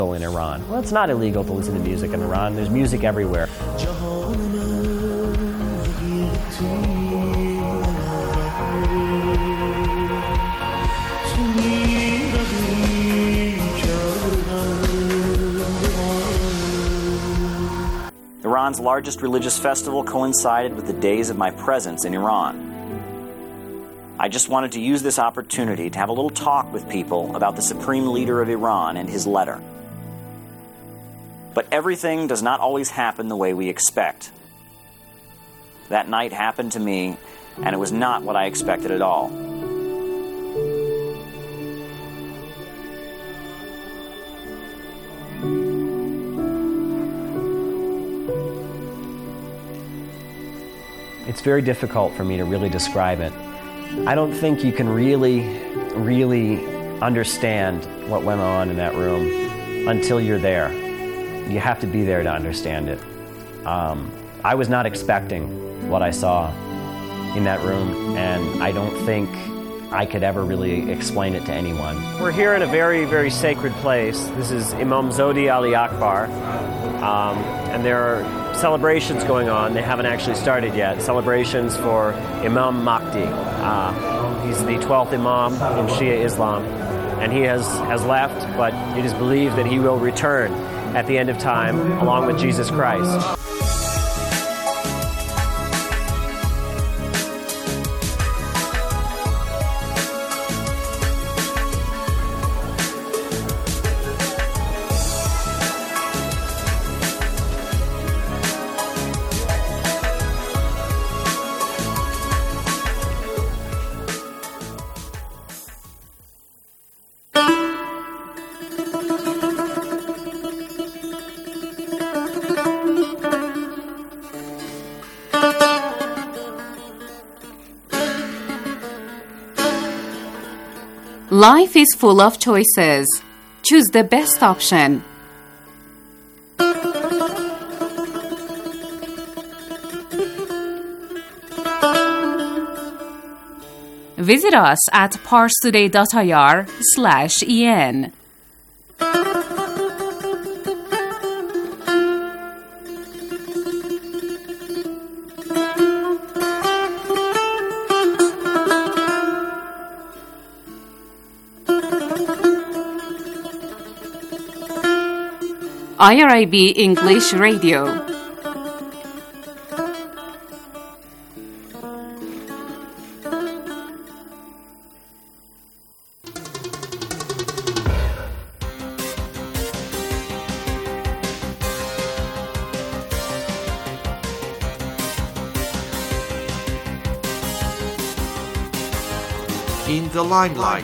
in Iran. Well, it's not illegal to listen to music in Iran. There's music everywhere. Iran's largest religious festival coincided with the days of my presence in Iran. I just wanted to use this opportunity to have a little talk with people about the supreme leader of Iran and his letter. But everything does not always happen the way we expect. That night happened to me, and it was not what I expected at all. It's very difficult for me to really describe it. I don't think you can really understand what went on in that room until you're there. You have to be there to understand it. I was not expecting what I saw in that room, and I don't think I could ever really explain it to anyone. We're here in a very, very sacred place. This is Imam Zodi Ali Akbar, and there are celebrations going on. They haven't actually started yet. Celebrations for Imam Mahdi. He's the 12th Imam in Shia Islam, and he has left, but it is believed that he will return at the end of time along with Jesus Christ. Life is full of choices. Choose the best option. Visit us at parstoday.ir/en. IRIB English Radio. In the limelight.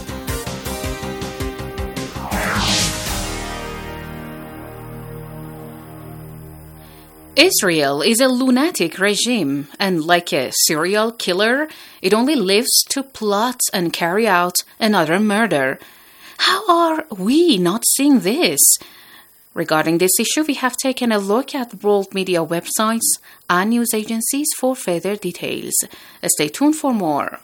Israel is a lunatic regime, and like a serial killer, it only lives to plot and carry out another murder. How are we not seeing this? Regarding this issue, we have taken a look at world media websites and news agencies for further details. Stay tuned for more.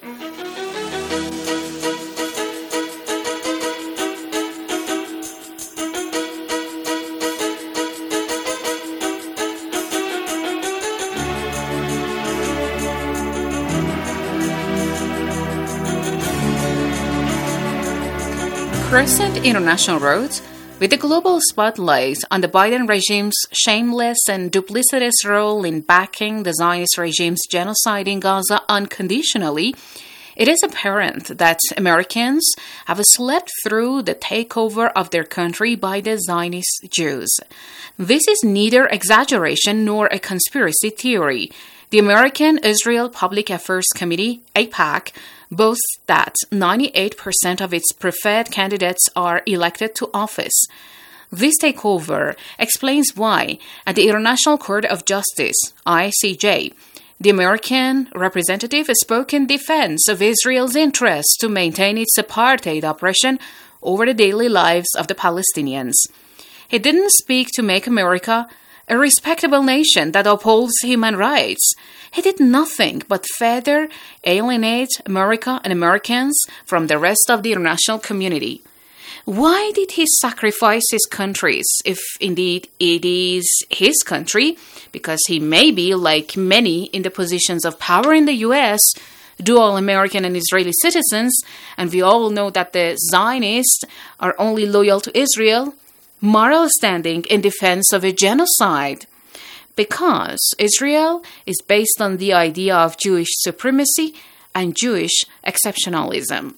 Crescent International wrote, with the global spotlight on the Biden regime's shameless and duplicitous role in backing the Zionist regime's genocide in Gaza unconditionally, it is apparent that Americans have slept through the takeover of their country by the Zionist Jews. This is neither exaggeration nor a conspiracy theory. The American Israel Public Affairs Committee, AIPAC, boasts that 98% of its preferred candidates are elected to office. This takeover explains why, at the International Court of Justice, ICJ, the American representative spoke in defense of Israel's interest to maintain its apartheid oppression over the daily lives of the Palestinians. He didn't speak to make America a respectable nation that upholds human rights. He did nothing but further alienate America and Americans from the rest of the international community. Why did he sacrifice his countries, if indeed it is his country? Because he may be, like many in the positions of power in the US, dual American and Israeli citizens, and we all know that the Zionists are only loyal to Israel, moral standing in defense of a genocide. Because Israel is based on the idea of Jewish supremacy and Jewish exceptionalism.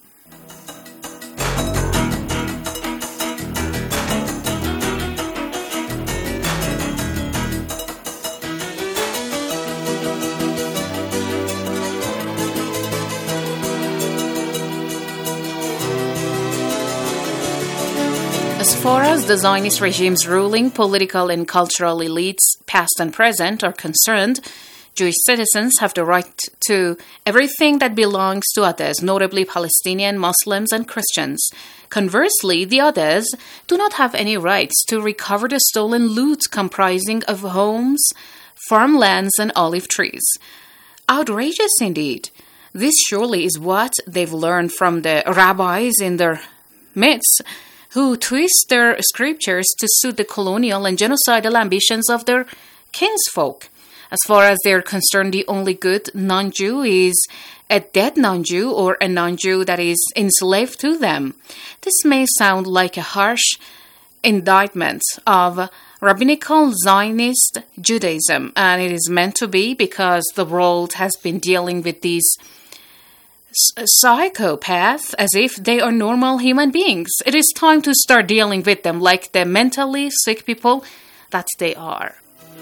As far as the Zionist regime's ruling political and cultural elites, past and present, are concerned, Jewish citizens have the right to everything that belongs to others, notably Palestinian, Muslims, and Christians. Conversely, the others do not have any rights to recover the stolen loot comprising of homes, farmlands, and olive trees. Outrageous indeed. This surely is what they've learned from the rabbis in their midst, who twist their scriptures to suit the colonial and genocidal ambitions of their kinsfolk. As far as they're concerned, the only good non-Jew is a dead non-Jew or a non-Jew that is enslaved to them. This may sound like a harsh indictment of rabbinical Zionist Judaism, and it is meant to be because the world has been dealing with these psychopaths as if they are normal human beings. It is time to start dealing with them like the mentally sick people that they are.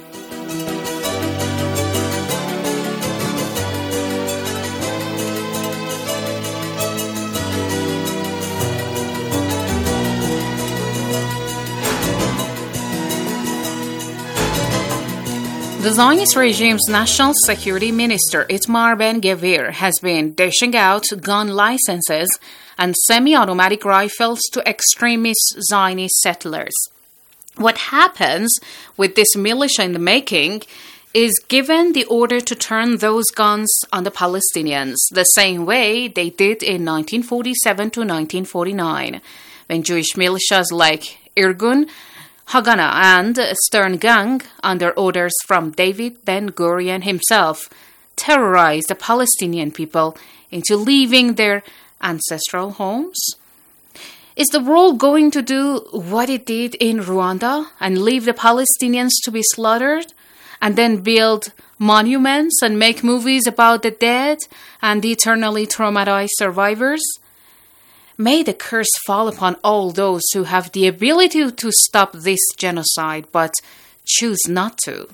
The Zionist regime's national security minister, Itamar Ben-Gvir, has been dishing out gun licenses and semi-automatic rifles to extremist Zionist settlers. What happens with this militia in the making is given the order to turn those guns on the Palestinians, the same way they did in 1947 to 1949, when Jewish militias like Irgun, Haganah and Stern Gang, under orders from David Ben-Gurion himself, terrorized the Palestinian people into leaving their ancestral homes? Is the world going to do what it did in Rwanda and leave the Palestinians to be slaughtered, and then build monuments and make movies about the dead and the eternally traumatized survivors? May the curse fall upon all those who have the ability to stop this genocide, but choose not to.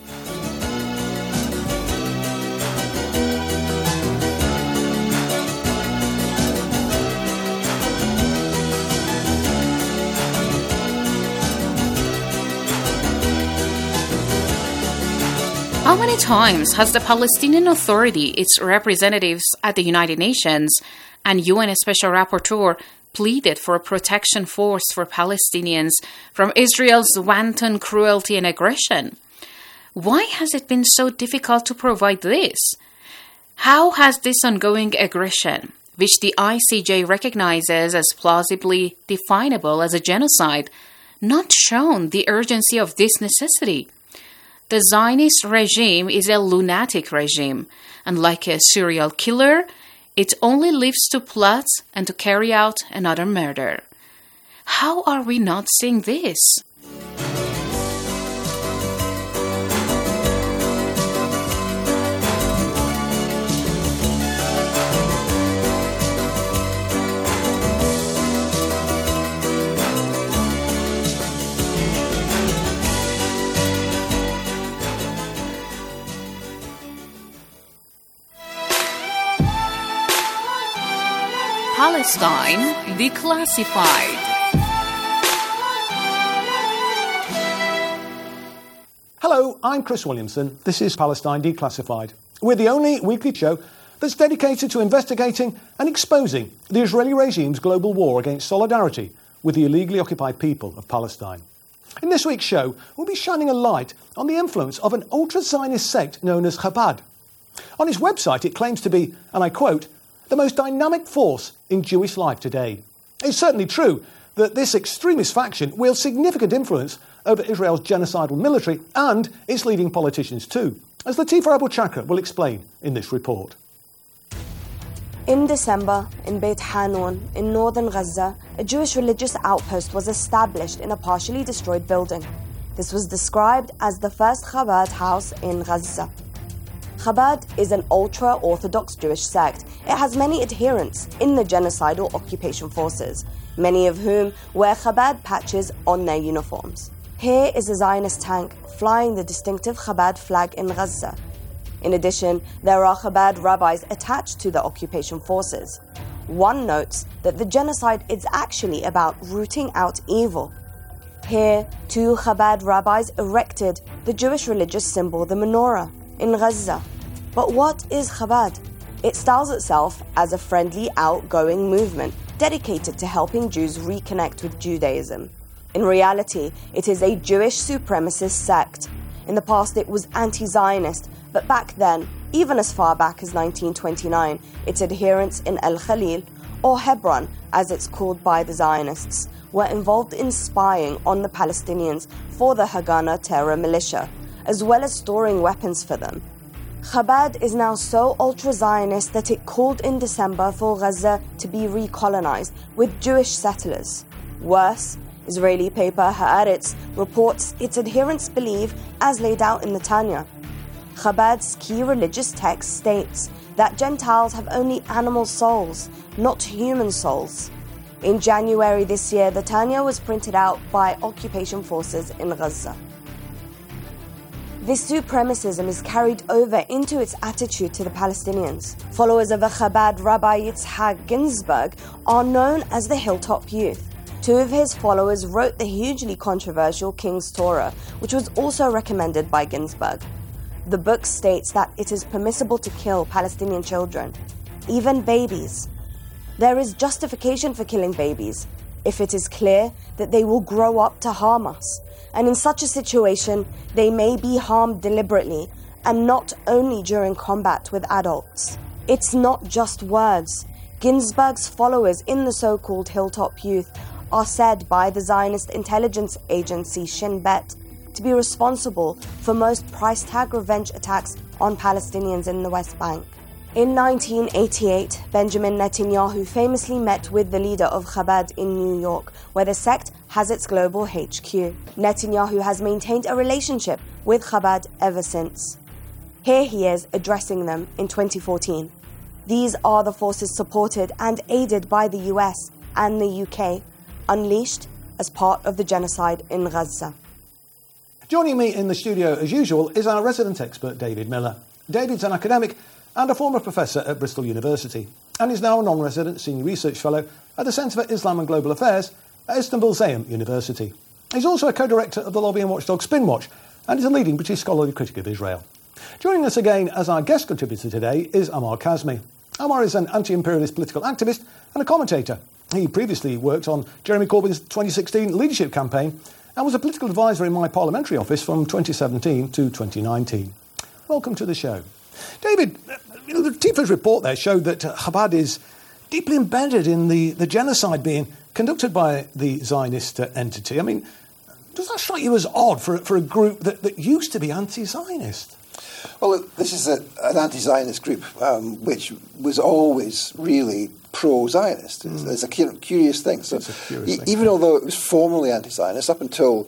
How many times has the Palestinian Authority, its representatives at the United Nations, and UN Special Rapporteur pleaded for a protection force for Palestinians from Israel's wanton cruelty and aggression? Why has it been so difficult to provide this? How has this ongoing aggression, which the ICJ recognizes as plausibly definable as a genocide, not shown the urgency of this necessity? The Zionist regime is a lunatic regime, and like a serial killer, it only lives to plot and to carry out another murder. How are we not seeing this? Palestine Declassified. Hello, I'm Chris Williamson. This is Palestine Declassified. We're the only weekly show that's dedicated to investigating and exposing the Israeli regime's global war against solidarity with the illegally occupied people of Palestine. In this week's show, we'll be shining a light on the influence of an ultra-Zionist sect known as Chabad. On its website, it claims to be, and I quote, the most dynamic force in Jewish life today. It's certainly true that this extremist faction wields significant influence over Israel's genocidal military and its leading politicians too, as Latifa Abu Chakra will explain in this report. In December, in Beit Hanun, in northern Gaza, a Jewish religious outpost was established in a partially destroyed building. This was described as the first Chabad house in Gaza. Chabad is an ultra-Orthodox Jewish sect. It has many adherents in the genocidal occupation forces, many of whom wear Chabad patches on their uniforms. Here is a Zionist tank flying the distinctive Chabad flag in Gaza. In addition, there are Chabad rabbis attached to the occupation forces. One notes that the genocide is actually about rooting out evil. Here, 2 Chabad rabbis erected the Jewish religious symbol, the menorah, in Gaza. But what is Chabad? It styles itself as a friendly, outgoing movement dedicated to helping Jews reconnect with Judaism. In reality, it is a Jewish supremacist sect. In the past, it was anti-Zionist, but back then, even as far back as 1929, its adherents in El Khalil, or Hebron as it's called by the Zionists, were involved in spying on the Palestinians for the Haganah terror militia, as well as storing weapons for them. Chabad is now so ultra-Zionist that it called in December for Gaza to be recolonized with Jewish settlers. Worse, Israeli paper Haaretz reports its adherents believe, as laid out in the Tanya. Chabad's key religious text states that Gentiles have only animal souls, not human souls. In January this year, the Tanya was printed out by occupation forces in Gaza. This supremacism is carried over into its attitude to the Palestinians. Followers of a Chabad Rabbi Yitzhak Ginsburg are known as the Hilltop Youth. 2 of his followers wrote the hugely controversial King's Torah, which was also recommended by Ginsburg. The book states that it is permissible to kill Palestinian children, even babies. There is justification for killing babies if it is clear that they will grow up to harm us. And in such a situation, they may be harmed deliberately and not only during combat with adults. It's not just words. Ginsburg's followers in the so-called Hilltop Youth are said by the Zionist intelligence agency Shin Bet to be responsible for most price tag revenge attacks on Palestinians in the West Bank. In 1988, Benjamin Netanyahu famously met with the leader of Chabad in New York, where the sect has its global HQ. Netanyahu has maintained a relationship with Chabad ever since. Here he is addressing them in 2014. These are the forces supported and aided by the US and the UK, unleashed as part of the genocide in Gaza. Joining me in the studio, as usual, is our resident expert, David Miller. David's an academic and a former professor at Bristol University, and is now a non-resident senior research fellow at the Centre for Islam and Global Affairs at Istanbul Zayem University. He's also a co-director of the lobbying watchdog Spinwatch, and is a leading British scholarly critic of Israel. Joining us again as our guest contributor today is Amar Kazmi. Amar is an anti-imperialist political activist and a commentator. He previously worked on Jeremy Corbyn's 2016 leadership campaign and was a political advisor in my parliamentary office from 2017 to 2019. Welcome to the show. David, Latifa's report there showed that Chabad is deeply embedded in the genocide being conducted by the Zionist entity. I mean, does that strike you as odd for a group that used to be anti-Zionist? Well, this is an anti-Zionist group which was always really pro-Zionist. It's a curious thing. So, even although it was formally anti-Zionist up until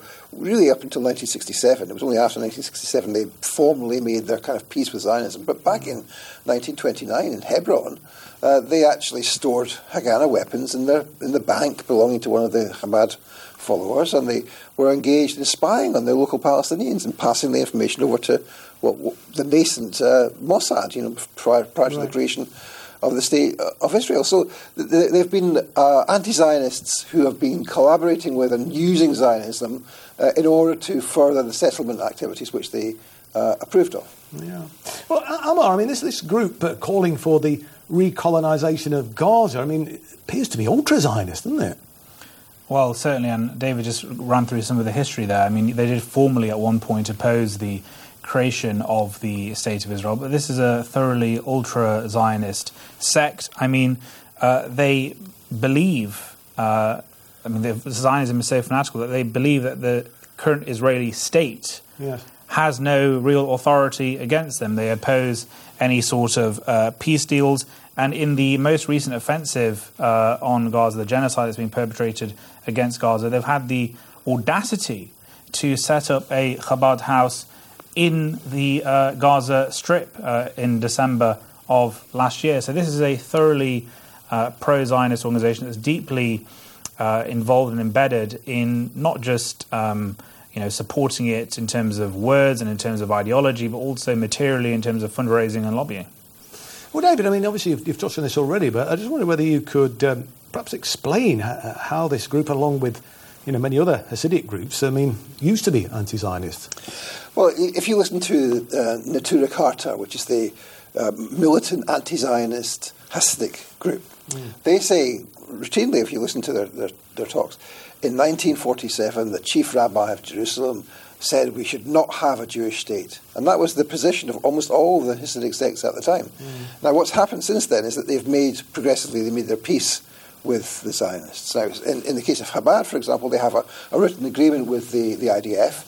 1967, it was only after 1967 they formally made their kind of peace with Zionism. But back in 1929 in Hebron, they actually stored Haganah weapons in the bank belonging to one of the Chabad followers, and they were engaged in spying on the local Palestinians and passing the information over to the nascent Mossad, prior to the creation of the State of Israel. So they've been anti-Zionists who have been collaborating with and using Zionism in order to further the settlement activities which they approved of. Yeah. Well, Amar, I mean, this group calling for the recolonisation of Gaza, I mean, it appears to be ultra-Zionist, doesn't it? Well, certainly, and David just ran through some of the history there. I mean, they did formally at one point oppose the creation of the State of Israel, but this is a thoroughly ultra-Zionist sect. I mean, they believe Zionism is so fanatical that they believe that the current Israeli state has no real authority against them. They oppose any sort of peace deals. And in the most recent offensive on Gaza, the genocide that's been perpetrated against Gaza, they've had the audacity to set up a Chabad house in the Gaza Strip in December of last year. So this is a thoroughly pro-Zionist organization that's deeply involved and embedded in not just supporting it in terms of words and in terms of ideology, but also materially in terms of fundraising and lobbying. Well, David, I mean, obviously you've touched on this already, but I just wonder whether you could perhaps explain how this group, along with many other Hasidic groups, used to be anti-Zionist. Well, if you listen to Neturei Karta, which is the militant anti-Zionist Hasidic group, they say routinely, if you listen to their talks, in 1947, the chief rabbi of Jerusalem said we should not have a Jewish state. And that was the position of almost all the Hasidic sects at the time. Now, what's happened since then is that they've made their peace with the Zionists. Now, in the case of Chabad, for example, they have a written agreement with the IDF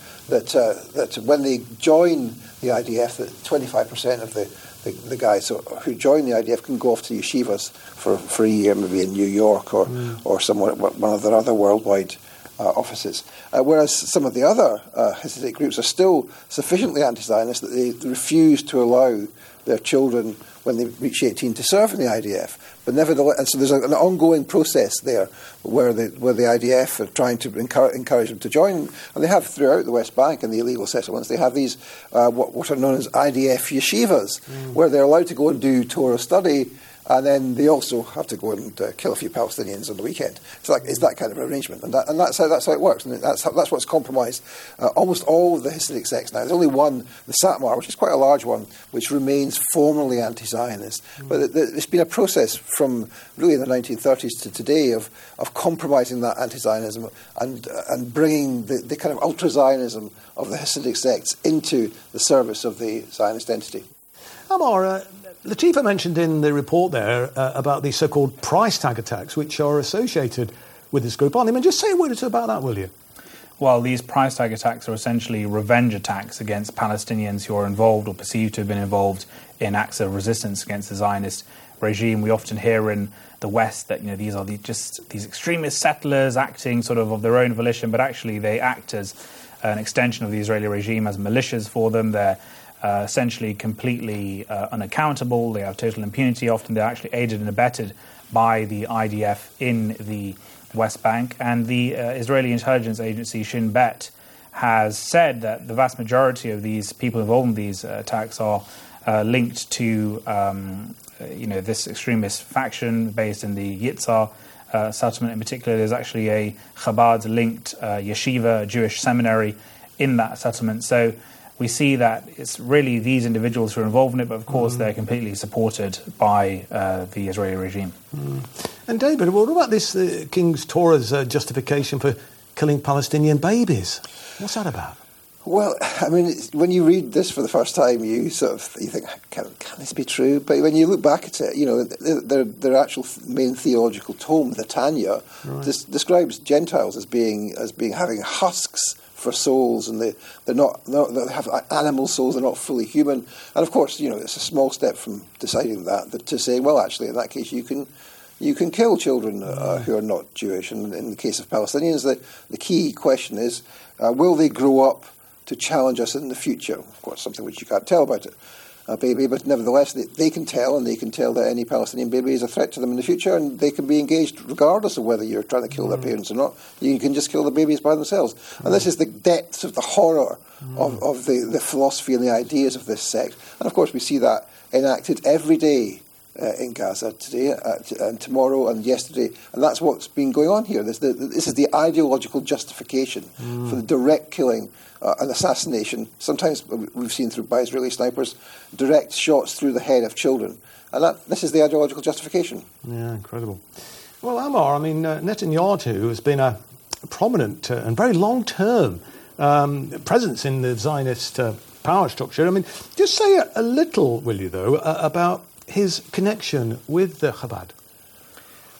that when they join the IDF, that 25% of the guys who join the IDF can go off to yeshivas for a year, maybe in New York or somewhere, one of their other worldwide offices. Whereas some of the other Hasidic groups are still sufficiently anti-Zionist that they refuse to allow their children, when they reach 18, to serve in the IDF. But nevertheless, and so there's an ongoing process there where the IDF are trying to encourage them to join, and they have throughout the West Bank and the illegal settlements. They have these what are known as IDF yeshivas, where they're allowed to go and do Torah study. And then they also have to go and kill a few Palestinians on the weekend. It's that kind of arrangement, and that's how it works. And that's what's compromised almost all of the Hasidic sects now. There's only one, the Satmar, which is quite a large one, which remains formally anti-Zionist. But there's been a process from really the 1930s to today of compromising that anti-Zionism and bringing the kind of ultra-Zionism of the Hasidic sects into the service of the Zionist entity. Amar, Latifa mentioned in the report there about these so-called price tag attacks, which are associated with this group. And just say a word or two about that, will you? Well, these price tag attacks are essentially revenge attacks against Palestinians who are involved or perceived to have been involved in acts of resistance against the Zionist regime. We often hear in the West that these are these extremist settlers acting sort of their own volition, but actually they act as an extension of the Israeli regime, as militias for them. They're essentially completely unaccountable. They have total impunity. Often they're actually aided and abetted by the IDF in the West Bank. And the Israeli intelligence agency Shin Bet has said that the vast majority of these people involved in these attacks are linked to this extremist faction based in the Yitzhar settlement. In particular, there's actually a Chabad-linked yeshiva, Jewish seminary, in that settlement. So we see that it's really these individuals who are involved in it, but of course they're completely supported by the Israeli regime. And David, what about this King's Torah's justification for killing Palestinian babies? What's that about? Well, I mean, when you read this for the first time, you think, can this be true? But when you look back at it, their actual main theological tome, the Tanya, describes Gentiles as having husks for souls, and they have animal souls. They're not fully human. And of course, it's a small step from deciding that to say, well, actually, in that case, you can kill children who are not Jewish. And in the case of Palestinians, the key question is, will they grow up to challenge us in the future? Of course, something which you can't tell about a baby, but nevertheless, they can tell, and they can tell that any Palestinian baby is a threat to them in the future, and they can be engaged regardless of whether you're trying to kill their parents or not. You can just kill the babies by themselves. And this is the depths of the horror of the philosophy and the ideas of this sect. And of course, we see that enacted every day in Gaza today and tomorrow and yesterday, and that's what's been going on here. This is the ideological justification for the direct killing and assassination, sometimes we've seen by Israeli snipers, direct shots through the head of children. And this is the ideological justification. Yeah, incredible. Well, Amar, I mean, Netanyahu has been a prominent and very long-term presence in the Zionist power structure. I mean, just say a little, will you, though, about his connection with the Chabad.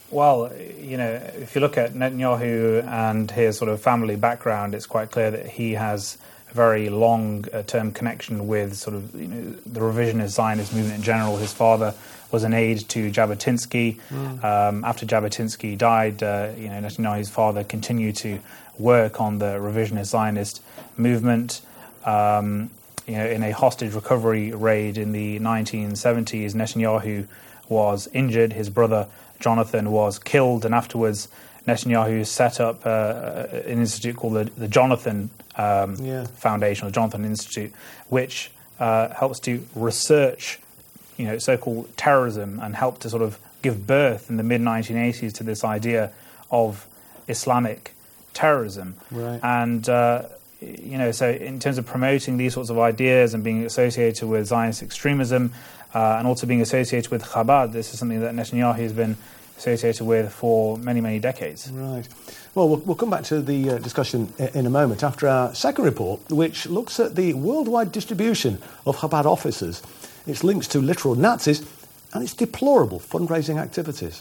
Well, if you look at Netanyahu and his sort of family background, it's quite clear that he has a very long-term connection with sort of the revisionist Zionist movement in general. His father was an aide to Jabotinsky. After Jabotinsky died, Netanyahu's father continued to work on the revisionist Zionist movement. In a hostage recovery raid in the 1970s, Netanyahu was injured. His brother Jonathan was killed, and afterwards Netanyahu set up an institute called the Jonathan Foundation, or Jonathan Institute, which helps to research, so-called terrorism, and helped to sort of give birth in the mid-1980s to this idea of Islamic terrorism. Right. And so in terms of promoting these sorts of ideas and being associated with Zionist extremism, and also being associated with Chabad, this is something that Netanyahu has been associated with for many, many decades. Right. Well, we'll come back to the discussion in a moment after our second report, which looks at the worldwide distribution of Chabad offices, its links to literal Nazis, and its deplorable fundraising activities.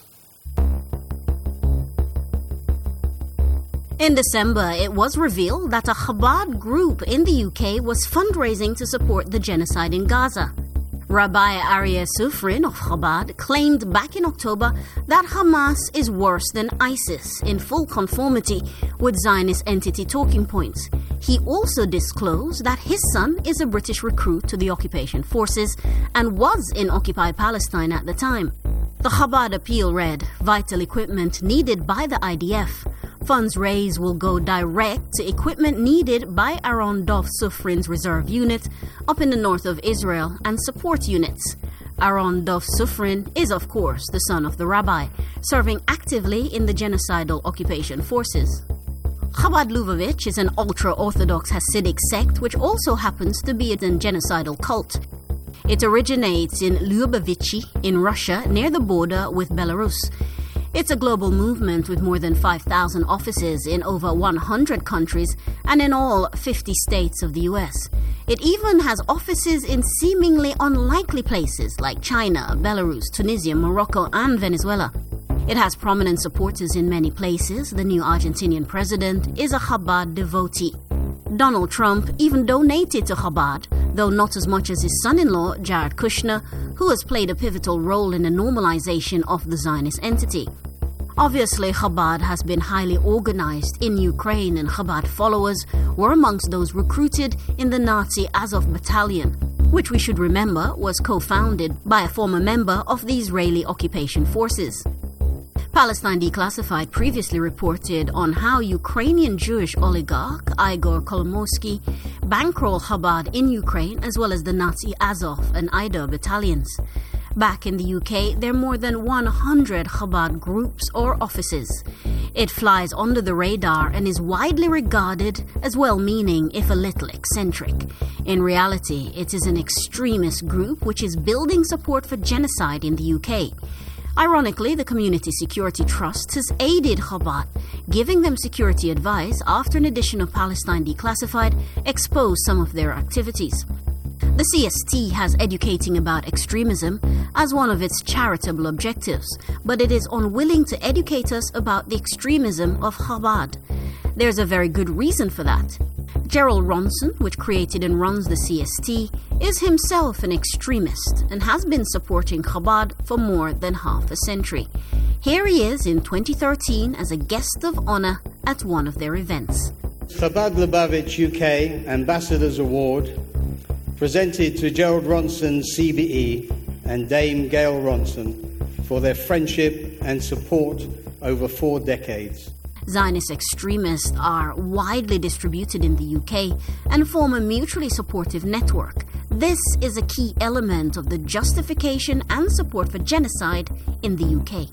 In December, it was revealed that a Chabad group in the UK was fundraising to support the genocide in Gaza. Rabbi Aryeh Sufrin of Chabad claimed back in October that Hamas is worse than ISIS, in full conformity with Zionist entity talking points. He also disclosed that his son is a British recruit to the occupation forces and was in occupied Palestine at the time. The Chabad appeal read, vital equipment needed by the IDF. Funds raised will go direct to equipment needed by Aaron Dov Sufrin's reserve unit up in the north of Israel and support units. Aaron Dov Sufrin is, of course, the son of the rabbi, serving actively in the genocidal occupation forces. Chabad Lubavitch is an ultra-Orthodox Hasidic sect which also happens to be a genocidal cult. It originates in Lubavitchy in Russia near the border with Belarus. It's a global movement with more than 5,000 offices in over 100 countries and in all 50 states of the U.S. It even has offices in seemingly unlikely places like China, Belarus, Tunisia, Morocco, and Venezuela. It has prominent supporters in many places. The new Argentinian president is a Chabad devotee. Donald Trump even donated to Chabad, though not as much as his son-in-law, Jared Kushner, who has played a pivotal role in the normalization of the Zionist entity. Obviously, Chabad has been highly organized in Ukraine, and Chabad followers were amongst those recruited in the Nazi Azov battalion, which we should remember was co-founded by a former member of the Israeli occupation forces. Palestine Declassified previously reported on how Ukrainian Jewish oligarch Igor Kolomoisky bankrolled Chabad in Ukraine, as well as the Nazi Azov and Ida battalions. Back in the UK, there are more than 100 Chabad groups or offices. It flies under the radar and is widely regarded as well-meaning, if a little eccentric. In reality, it is an extremist group which is building support for genocide in the UK. Ironically, the Community Security Trust has aided Chabad, giving them security advice after an edition of Palestine Declassified exposed some of their activities. The CST has educating about extremism as one of its charitable objectives, but it is unwilling to educate us about the extremism of Chabad. There's a very good reason for that. Gerald Ronson, which created and runs the CST, is himself an extremist and has been supporting Chabad for more than half a century. Here he is in 2013 as a guest of honor at one of their events. Chabad Lubavitch UK Ambassadors Award presented to Gerald Ronson CBE and Dame Gail Ronson for their friendship and support over 4 decades. Zionist extremists are widely distributed in the UK and form a mutually supportive network. This is a key element of the justification and support for genocide in the UK.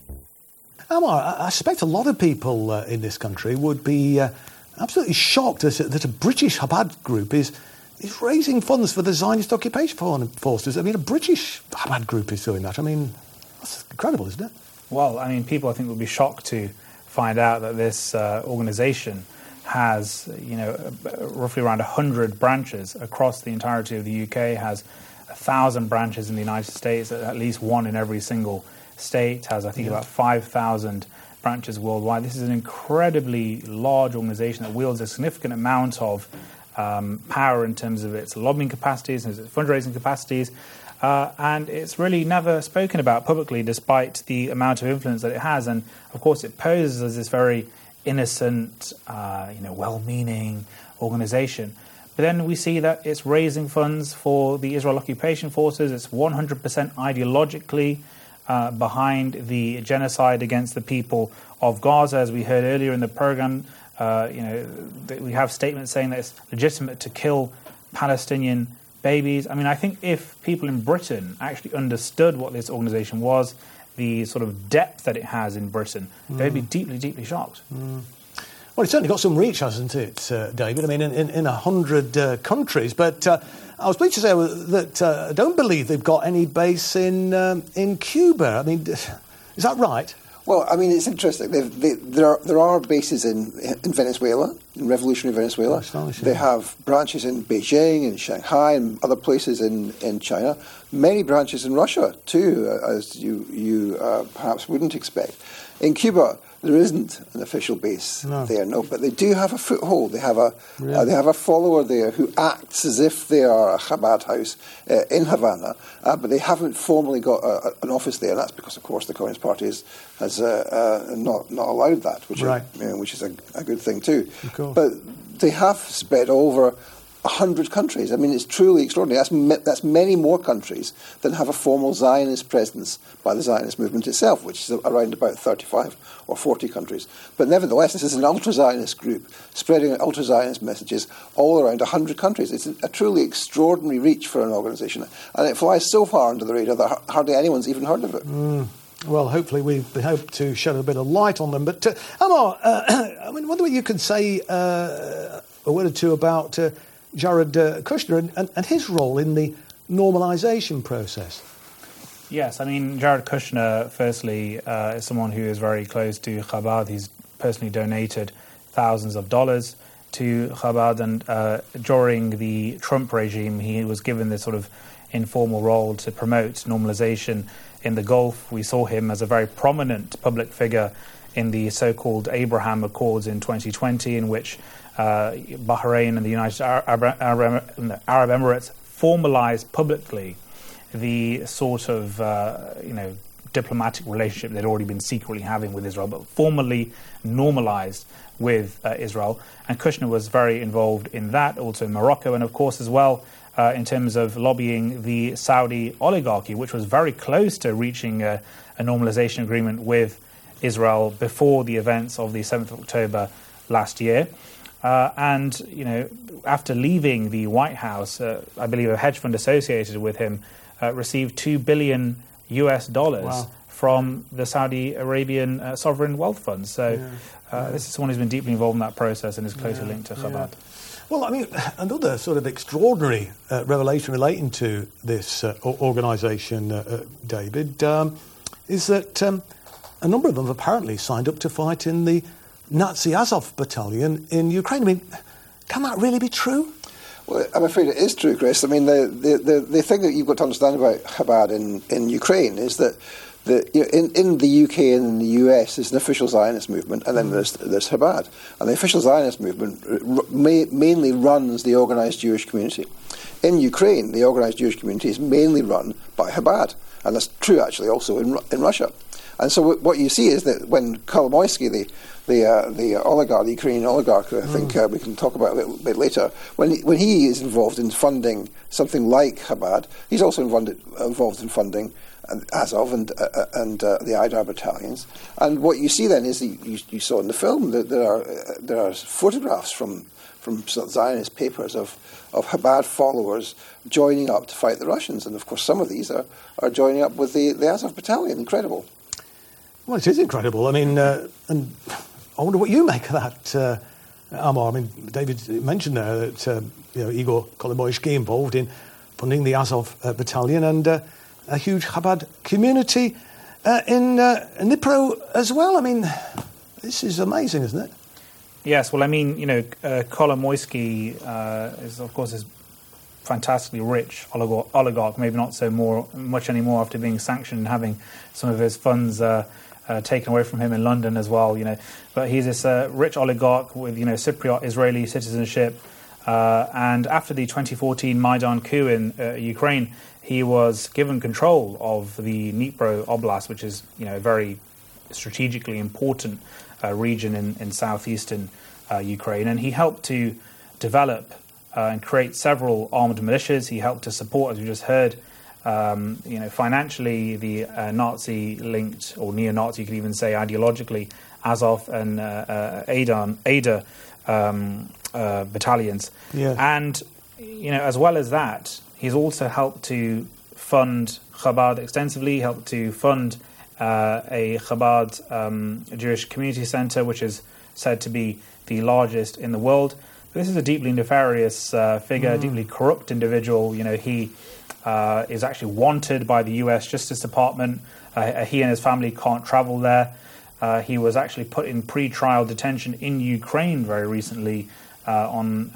Amar, I suspect a lot of people in this country would be absolutely shocked that a British Chabad group is raising funds for the Zionist occupation forces. I mean, a British Chabad group is doing that. I mean, that's incredible, isn't it? Well, I mean, people I think would be shocked to find out that this organization has, roughly around 100 branches across the entirety of the UK, has 1,000 branches in the United States, at least one in every single state, has, I think, about 5,000 branches worldwide. This is an incredibly large organization that wields a significant amount of power in terms of its lobbying capacities and its fundraising capacities. And it's really never spoken about publicly, despite the amount of influence that it has. And, of course, it poses as this very innocent, well-meaning organization. But then we see that it's raising funds for the Israel occupation forces. It's 100% ideologically behind the genocide against the people of Gaza. As we heard earlier in the program, we have statements saying that it's legitimate to kill Palestinian babies. I mean, I think if people in Britain actually understood what this organization was, the sort of depth that it has in Britain, they'd be deeply, deeply shocked. Well, it's certainly got some reach, hasn't it, David? I mean, in 100 countries. But I was pleased to say that I don't believe they've got any base in Cuba. I mean, is that right? Well, I mean, it's interesting. There are bases in Venezuela, in revolutionary Venezuela. They have branches in Beijing, in Shanghai, and other places in China. Many branches in Russia, too, as you perhaps wouldn't expect. In Cuba, there isn't an official base there, but they do have a foothold. They have a follower there who acts as if they are a Chabad house in Havana, but they haven't formally got an office there. And that's because, of course, the Communist Party has not allowed that, which is a good thing too. But they have spread over 100 countries. I mean, it's truly extraordinary. That's many more countries than have a formal Zionist presence by the Zionist movement itself, which is around about 35 or 40 countries. But nevertheless, this is an ultra-Zionist group spreading ultra-Zionist messages all around 100 countries. It's a truly extraordinary reach for an organisation. And it flies so far under the radar that hardly anyone's even heard of it. Well, hopefully we hope to shed a bit of light on them. But, Amar, I mean, whether you could say a word or two about Jared Kushner and his role in the normalisation process. Yes, I mean, Jared Kushner, firstly, is someone who is very close to Chabad. He's personally donated thousands of dollars to Chabad, and during the Trump regime, he was given this sort of informal role to promote normalisation in the Gulf. We saw him as a very prominent public figure in the so-called Abraham Accords in 2020, in which Bahrain and the United Arab Emirates formalised publicly the sort of diplomatic relationship they'd already been secretly having with Israel, but formally normalised with Israel. And Kushner was very involved in that, also in Morocco, and of course as well in terms of lobbying the Saudi oligarchy, which was very close to reaching a normalisation agreement with Israel before the events of the 7th of October last year. And, after leaving the White House, I believe a hedge fund associated with him received $2 billion from the Saudi Arabian sovereign wealth fund. So this is someone who's been deeply involved in that process and is closely linked to Chabad. Well, I mean, another sort of extraordinary revelation relating to this organisation, David, is that a number of them have apparently signed up to fight in the Nazi Azov battalion in Ukraine. I mean, can that really be true? Well, I'm afraid it is true, Chris. I mean, the thing that you've got to understand about Chabad in Ukraine is that in the UK and in the US there's an official Zionist movement, and then there's Chabad. And the official Zionist movement mainly runs the organised Jewish community. In Ukraine, the organised Jewish community is mainly run by Chabad, and that's true actually also in Russia. And so what you see is that when Kolomoisky, the oligarch, the Ukrainian oligarch, I think we can talk about a little bit later, when he is involved in funding something like Chabad, he's also involved in funding Azov and the Aidar battalions. And what you see then is you saw in the film that there are photographs from Zionist papers of Chabad followers joining up to fight the Russians, and of course some of these are joining up with the Azov battalion. Incredible. Well, it is incredible. I mean, and I wonder what you make of that, Amar. I mean, David mentioned there that Igor Kolomoisky involved in funding the Azov battalion, and a huge Chabad community in Dnipro as well. I mean, this is amazing, isn't it? Yes. Well, I mean, Kolomoisky is, of course, is fantastically rich oligarch, maybe not so much anymore after being sanctioned and having some of his funds taken away from him in London as well. But he's this rich oligarch with Cypriot Israeli citizenship. And after the 2014 Maidan coup in Ukraine, he was given control of the Dnipro Oblast, which is a very strategically important region in southeastern Ukraine, and he helped to develop and create several armed militias. He helped to support, as we just heard, financially the Nazi-linked or neo-Nazi, you could even say ideologically, Azov and Ada battalions. Yeah. And as well as that, he's also helped to fund Chabad extensively. Helped to fund a Chabad Jewish community center, which is said to be the largest in the world. But this is a deeply nefarious figure, deeply corrupt individual. He is actually wanted by the U.S. Justice Department. He and his family can't travel there. He was actually put in pre-trial detention in Ukraine very recently on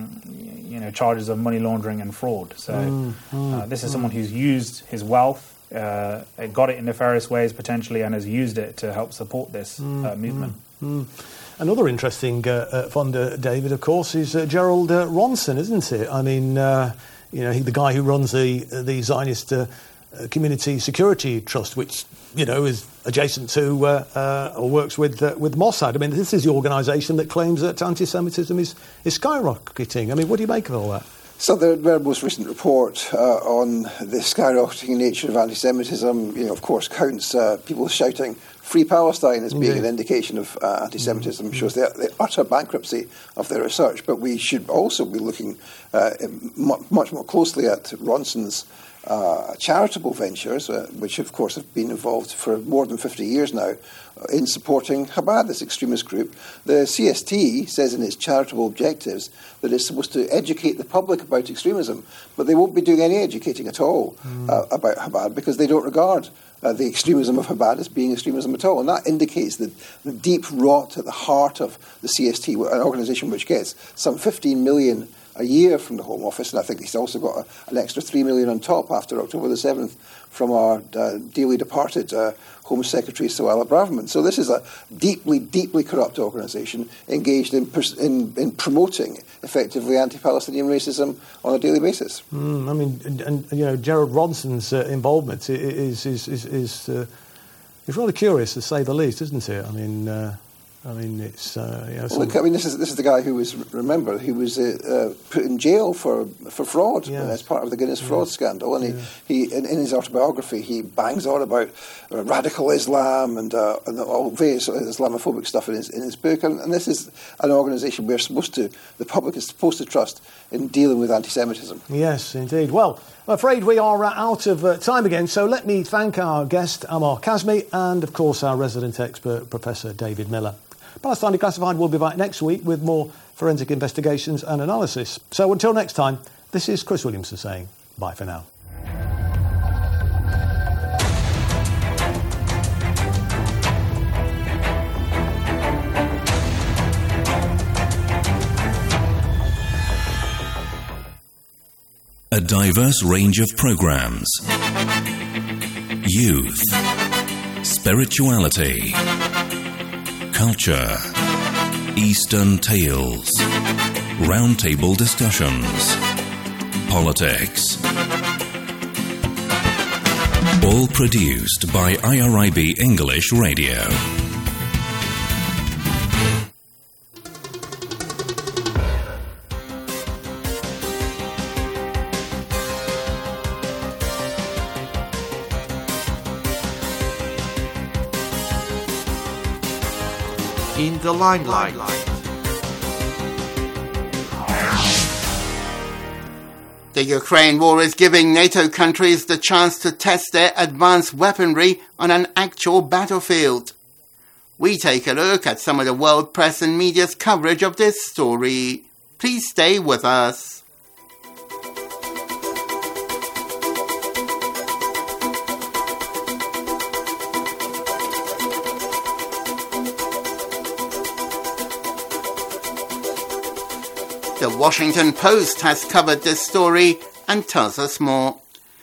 charges of money laundering and fraud. So this is someone who's used his wealth, got it in nefarious ways potentially, and has used it to help support this movement. Another interesting funder, David, of course, is Gerald Ronson, isn't it? I mean, the guy who runs the Zionist Community Security Trust, which is adjacent to or works with Mossad. I mean, this is the organisation that claims that anti-Semitism is skyrocketing. I mean, what do you make of all that? So their most recent report on the skyrocketing nature of anti-Semitism, of course, counts people shouting "Free Palestine" as being an indication of anti-Semitism. Shows the utter bankruptcy of their research. But we should also be looking much more closely at Ronson's charitable ventures, which of course have been involved for more than 50 years now in supporting Chabad, this extremist group. The CST says in its charitable objectives that it's supposed to educate the public about extremism, but they won't be doing any educating at all about Chabad, because they don't regard the extremism of Chabad as being extremism at all. And that indicates the deep rot at the heart of the CST, an organisation which gets some 15 million a year from the Home Office, and I think he's also got an extra 3 million on top after October the 7th from our dearly departed Home Secretary Suella Braverman. So this is a deeply, deeply corrupt organisation engaged in promoting effectively anti-Palestinian racism on a daily basis. I mean, and Gerald Ronson's involvement is rather curious, to say the least, isn't it? I mean, it's look, this is the guy who was put in jail for fraud as part of the Guinness fraud scandal, and he in his autobiography he bangs on about radical Islam and all various Islamophobic stuff in his book, and this is an organisation the public is supposed to trust in dealing with anti-Semitism. Yes, indeed. Well, I'm afraid we are out of time again, so let me thank our guest Amar Kazmi and, of course, our resident expert Professor David Miller. Palestine Declassified will be back next week with more forensic investigations and analysis. So until next time, this is Chris Williamson saying bye for now. A diverse range of programs. Youth. Spirituality. Culture, Eastern Tales, Roundtable Discussions, Politics. All produced by IRIB English Radio. In the limelight. The Ukraine war is giving NATO countries the chance to test their advanced weaponry on an actual battlefield. We take a look at some of the world press and media's coverage of this story. Please stay with us. The Washington Post has covered this story and tells us more.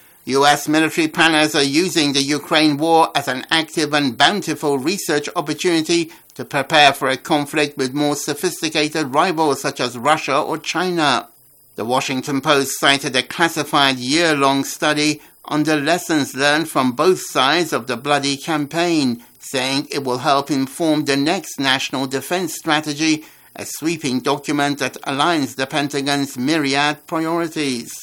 US military planners are using the Ukraine war as an active and bountiful research opportunity to prepare for a conflict with more sophisticated rivals such as Russia or China. The Washington Post cited a classified year-long study on the lessons learned from both sides of the bloody campaign, saying it will help inform the next national defense strategy, a sweeping document that aligns the Pentagon's myriad priorities.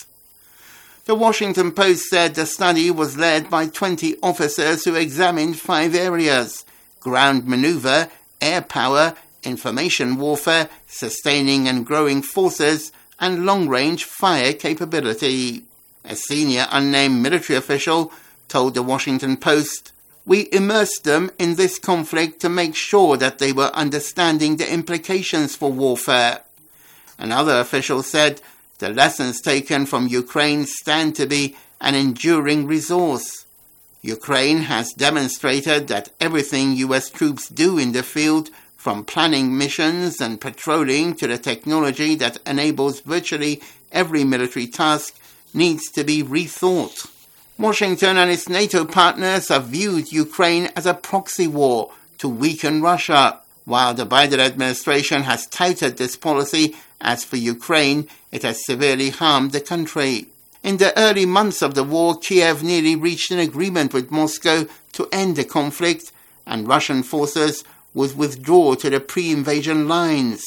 The Washington Post said the study was led by 20 officers who examined 5 areas: ground maneuver, air power, information warfare, sustaining and growing forces, and long-range fire capability. A senior unnamed military official told the Washington Post, "We immersed them in this conflict to make sure that they were understanding the implications for warfare." Another official said, "The lessons taken from Ukraine stand to be an enduring resource. Ukraine has demonstrated that everything US troops do in the field, from planning missions and patrolling to the technology that enables virtually every military task, needs to be rethought." Washington and its NATO partners have viewed Ukraine as a proxy war to weaken Russia. While the Biden administration has touted this policy, as for Ukraine, it has severely harmed the country. In the early months of the war, Kiev nearly reached an agreement with Moscow to end the conflict, and Russian forces would withdraw to the pre-invasion lines.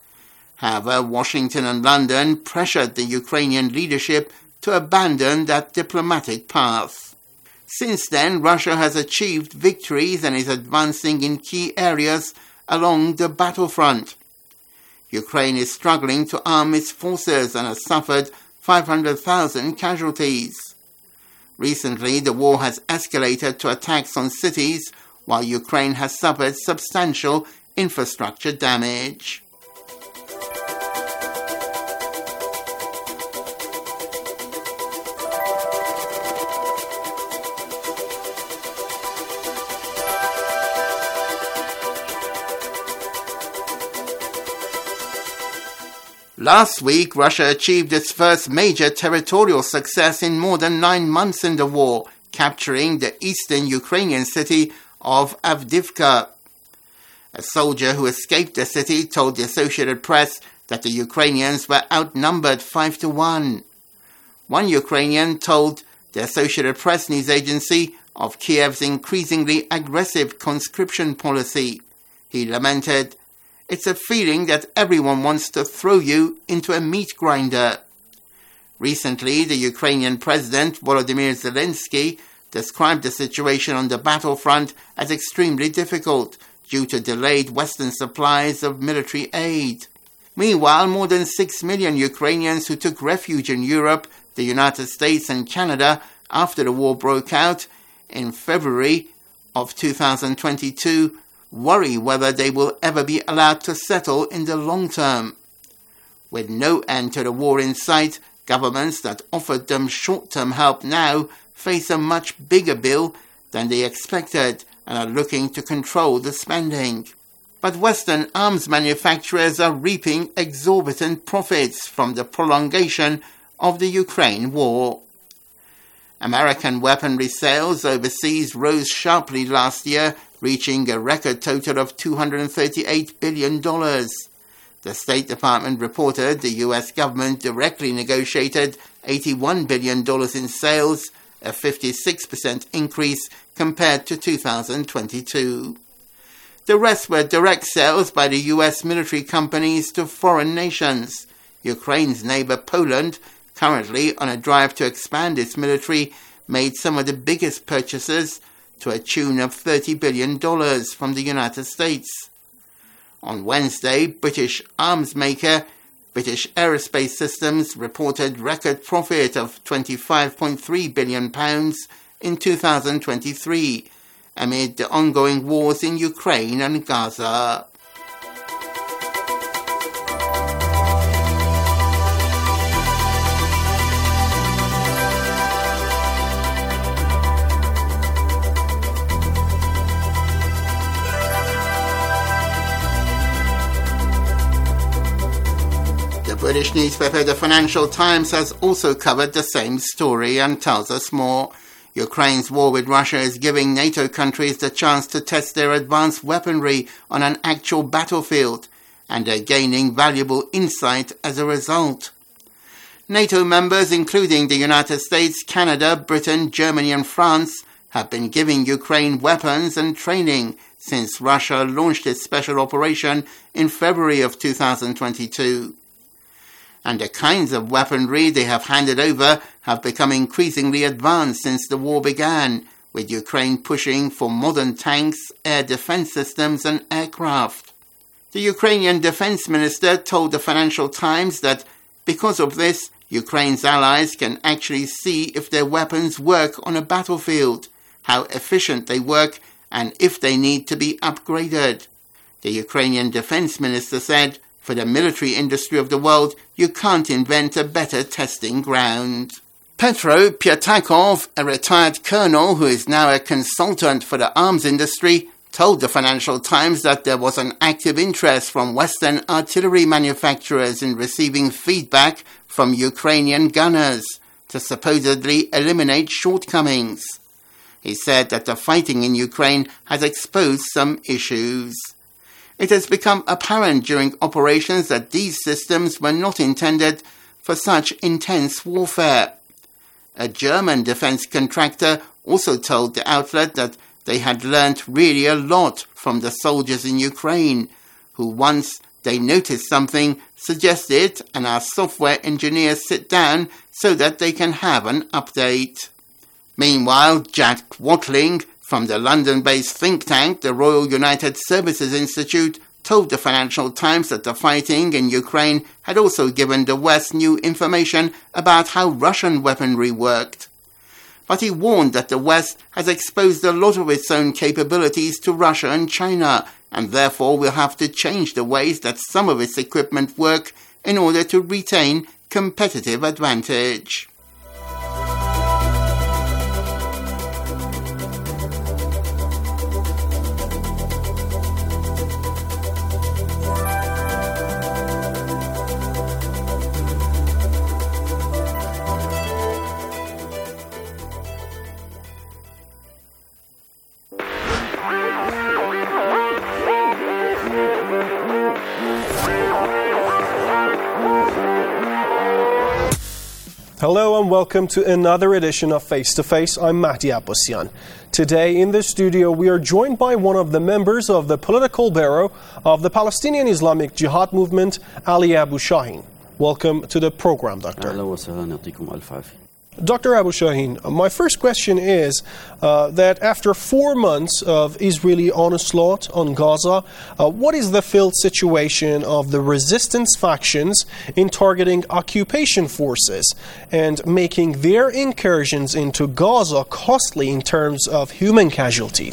However, Washington and London pressured the Ukrainian leadership to abandon that diplomatic path. Since then, Russia has achieved victories and is advancing in key areas along the battlefront. Ukraine is struggling to arm its forces and has suffered 500,000 casualties. Recently, the war has escalated to attacks on cities, while Ukraine has suffered substantial infrastructure damage. Last week, Russia achieved its first major territorial success in more than 9 months in the war, capturing the eastern Ukrainian city of Avdiivka. A soldier who escaped the city told the Associated Press that the Ukrainians were outnumbered 5-1. One Ukrainian told the Associated Press news agency of Kiev's increasingly aggressive conscription policy. He lamented, "It's a feeling that everyone wants to throw you into a meat grinder." Recently, the Ukrainian President Volodymyr Zelensky described the situation on the battlefront as extremely difficult due to delayed Western supplies of military aid. Meanwhile, more than 6 million Ukrainians who took refuge in Europe, the United States and Canada after the war broke out in February of 2022 worry whether they will ever be allowed to settle in the long term. With no end to the war in sight, governments that offered them short-term help now face a much bigger bill than they expected and are looking to control the spending. But Western arms manufacturers are reaping exorbitant profits from the prolongation of the Ukraine war. American weaponry sales overseas rose sharply last year, reaching a record total of $238 billion. The State Department reported the U.S. government directly negotiated $81 billion in sales, a 56% increase compared to 2022. The rest were direct sales by the U.S. military companies to foreign nations. Ukraine's neighbor Poland, currently on a drive to expand its military, made some of the biggest purchases to a tune of $30 billion from the United States. On Wednesday, British arms maker British Aerospace Systems reported record profit of £25.3 billion in 2023, amid the ongoing wars in Ukraine and Gaza. British newspaper The Financial Times has also covered the same story and tells us more. Ukraine's war with Russia is giving NATO countries the chance to test their advanced weaponry on an actual battlefield, and they're gaining valuable insight as a result. NATO members, including the United States, Canada, Britain, Germany and France, have been giving Ukraine weapons and training since Russia launched its special operation in February of 2022. And the kinds of weaponry they have handed over have become increasingly advanced since the war began, with Ukraine pushing for modern tanks, air defense systems and aircraft. The Ukrainian defense minister told the Financial Times that because of this, Ukraine's allies can actually see if their weapons work on a battlefield, how efficient they work, and if they need to be upgraded. The Ukrainian defense minister said, "For the military industry of the world, you can't invent a better testing ground." Petro Pyatakov, a retired colonel who is now a consultant for the arms industry, told the Financial Times that there was an active interest from Western artillery manufacturers in receiving feedback from Ukrainian gunners to supposedly eliminate shortcomings. He said that the fighting in Ukraine has exposed some issues. It has become apparent during operations that these systems were not intended for such intense warfare. A German defense contractor also told the outlet that they had learnt really a lot from the soldiers in Ukraine, who once they noticed something, suggest it and our software engineers sit down so that they can have an update. Meanwhile, Jack Watling from the London-based think tank, the Royal United Services Institute, told the Financial Times that the fighting in Ukraine had also given the West new information about how Russian weaponry worked. But he warned that the West has exposed a lot of its own capabilities to Russia and China, and therefore will have to change the ways that some of its equipment work in order to retain competitive advantage. Hello and welcome to another edition of Face to Face. I'm Mahdi Abbasyan. Today in the studio we are joined by one of the members of the political bureau of the Palestinian Islamic Jihad movement, Ali Abu Shaheen. Welcome to the program, Doctor. Dr. Abu Shaheen, my first question is that after 4 months of Israeli onslaught on Gaza, what is the field situation of the resistance factions in targeting occupation forces and making their incursions into Gaza costly in terms of human casualties?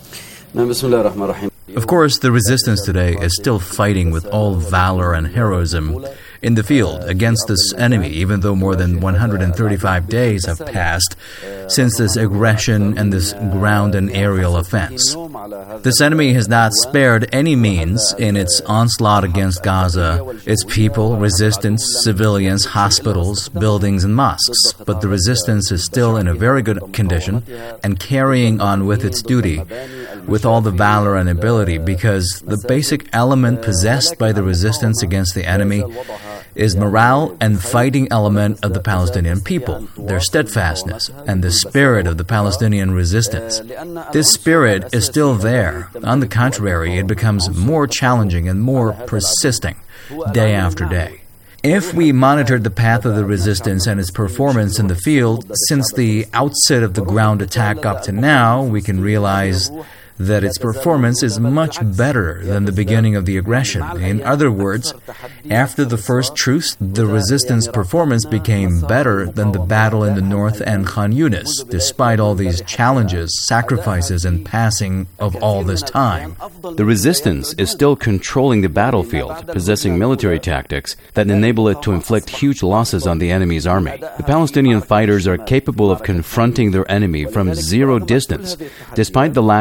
Of course, the resistance today is still fighting with all valor and heroism in the field against this enemy, even though more than 135 days have passed since this aggression and this ground and aerial offense. This enemy has not spared any means in its onslaught against Gaza, its people, resistance, civilians, hospitals, buildings, and mosques. But the resistance is still in a very good condition and carrying on with its duty with all the valor and ability, because the basic element possessed by the resistance against the enemy is morale and fighting element of the Palestinian people, their steadfastness, and the spirit of the Palestinian resistance. This spirit is still there. On the contrary, it becomes more challenging and more persisting day after day. If we monitored the path of the resistance and its performance in the field since the outset of the ground attack up to now, we can realize that its performance is much better than the beginning of the aggression. In other words, after the first truce, the resistance performance became better than the battle in the north and Khan Yunis, despite all these challenges, sacrifices, and passing of all this time. The resistance is still controlling the battlefield, possessing military tactics that enable it to inflict huge losses on the enemy's army. The Palestinian fighters are capable of confronting their enemy from zero distance, despite the lack of balance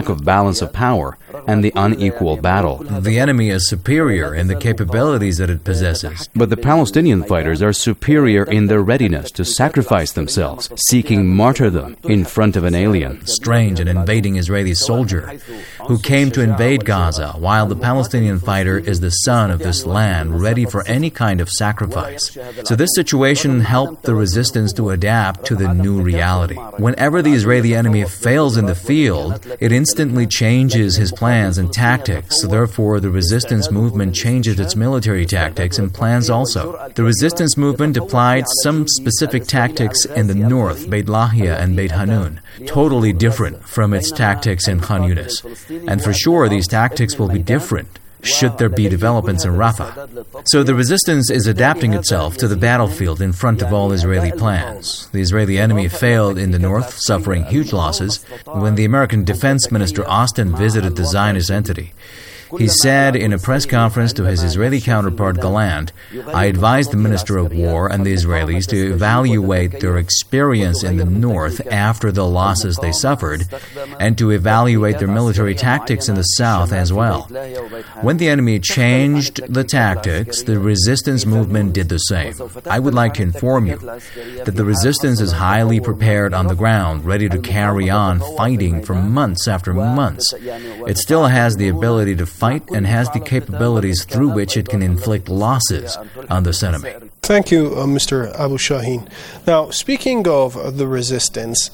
imbalance of power and the unequal battle. The enemy is superior in the capabilities that it possesses. But the Palestinian fighters are superior in their readiness to sacrifice themselves, seeking martyrdom in front of an alien. Strange, an invading Israeli soldier who came to invade Gaza, while the Palestinian fighter is the son of this land, ready for any kind of sacrifice. So this situation helped the resistance to adapt to the new reality. Whenever the Israeli enemy fails in the field, it instantly changes his plans and tactics. So therefore, the resistance movement changes its military tactics and plans also. The resistance movement applied some specific tactics in the north, Beit Lahia and Beit Hanun, totally different from its tactics in Khan Yunis. And for sure, these tactics will be different should there be developments in Rafah. So the resistance is adapting itself to the battlefield in front of all Israeli plans. The Israeli enemy failed in the north, suffering huge losses. When the American Defense Minister Austin visited the Zionist entity, he said in a press conference to his Israeli counterpart Gallant, "I advised the Minister of War and the Israelis to evaluate their experience in the north after the losses they suffered, and to evaluate their military tactics in the south as well. When the enemy changed the tactics, the resistance movement did the same. I would like to inform you that the resistance is highly prepared on the ground, ready to carry on fighting for months after months. It still has the ability to fight and has the capabilities through which it can inflict losses on this enemy." Thank you, Mr. Abu Shaheen. Now, speaking of the resistance,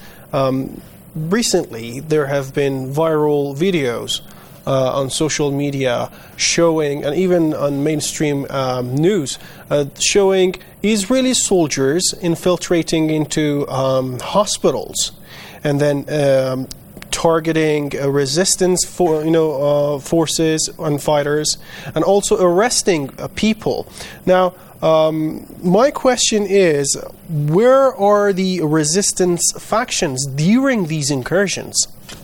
recently there have been viral videos on social media showing, and even on mainstream news, showing Israeli soldiers infiltrating into hospitals and then targeting resistance forces and fighters, and also arresting people. Now, my question is, where are the resistance factions during these incursions?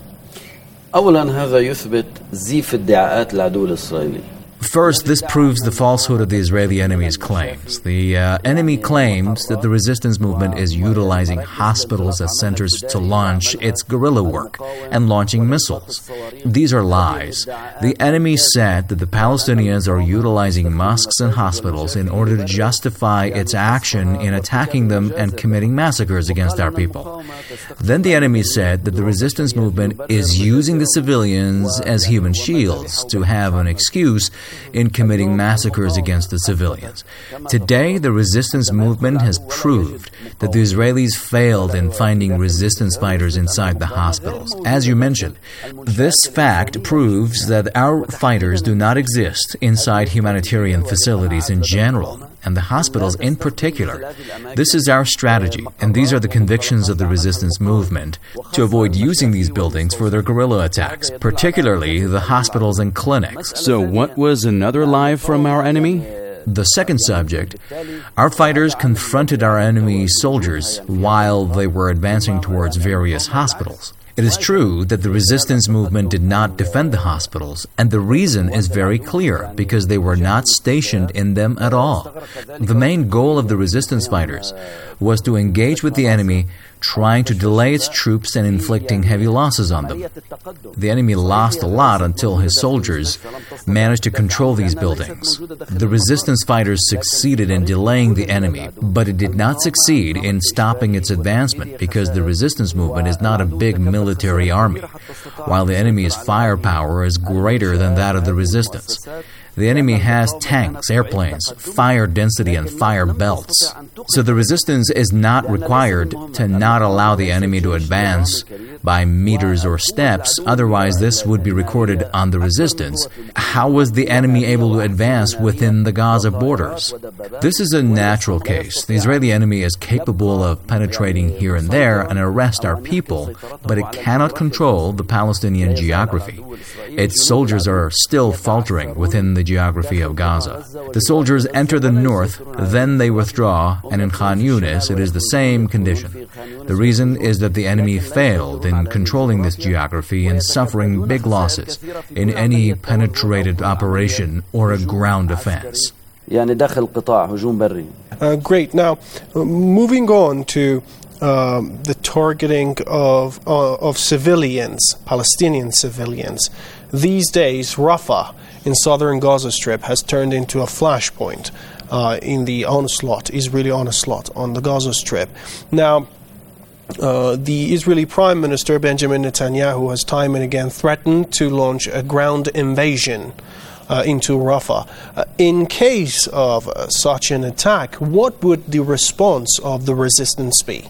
أولا هذا يثبت زيف ادعاءات العدو الإسرائيلي. First, this proves the falsehood of the Israeli enemy's claims. The enemy claims that the resistance movement is utilizing hospitals as centers to launch its guerrilla work and launching missiles. These are lies. The enemy said that the Palestinians are utilizing mosques and hospitals in order to justify its action in attacking them and committing massacres against our people. Then the enemy said that the resistance movement is using the civilians as human shields to have an excuse in committing massacres against the civilians. Today, the resistance movement has proved that the Israelis failed in finding resistance fighters inside the hospitals. As you mentioned, this fact proves that our fighters do not exist inside humanitarian facilities in general, and the hospitals in particular. This is our strategy, and these are the convictions of the resistance movement, to avoid using these buildings for their guerrilla attacks, particularly the hospitals and clinics. So what was another lie from our enemy? The second subject, our fighters confronted our enemy soldiers while they were advancing towards various hospitals. It is true that the resistance movement did not defend the hospitals, and the reason is very clear, because they were not stationed in them at all. The main goal of the resistance fighters was to engage with the enemy, trying to delay its troops and inflicting heavy losses on them. The enemy lost a lot until his soldiers managed to control these buildings. The resistance fighters succeeded in delaying the enemy, but it did not succeed in stopping its advancement, because the resistance movement is not a big military army, while the enemy's firepower is greater than that of the resistance. The enemy has tanks, airplanes, fire density, and fire belts. So the resistance is not required to not allow the enemy to advance by meters or steps, otherwise this would be recorded on the resistance. How was the enemy able to advance within the Gaza borders? This is a natural case. The Israeli enemy is capable of penetrating here and there and arrest our people, but it cannot control the Palestinian geography. Its soldiers are still faltering within the geography of Gaza. The soldiers enter the north, then they withdraw, and in Khan Yunis it is the same condition. The reason is that the enemy failed in controlling this geography and suffering big losses in any penetrated operation or a ground offense. Great. Now, moving on to the targeting of civilians, Palestinian civilians. These days, Rafah in southern Gaza Strip has turned into a flashpoint in the Israeli onslaught on the Gaza Strip. Now, the Israeli Prime Minister Benjamin Netanyahu has time and again threatened to launch a ground invasion into Rafah. In case of such an attack, what would the response of the resistance be?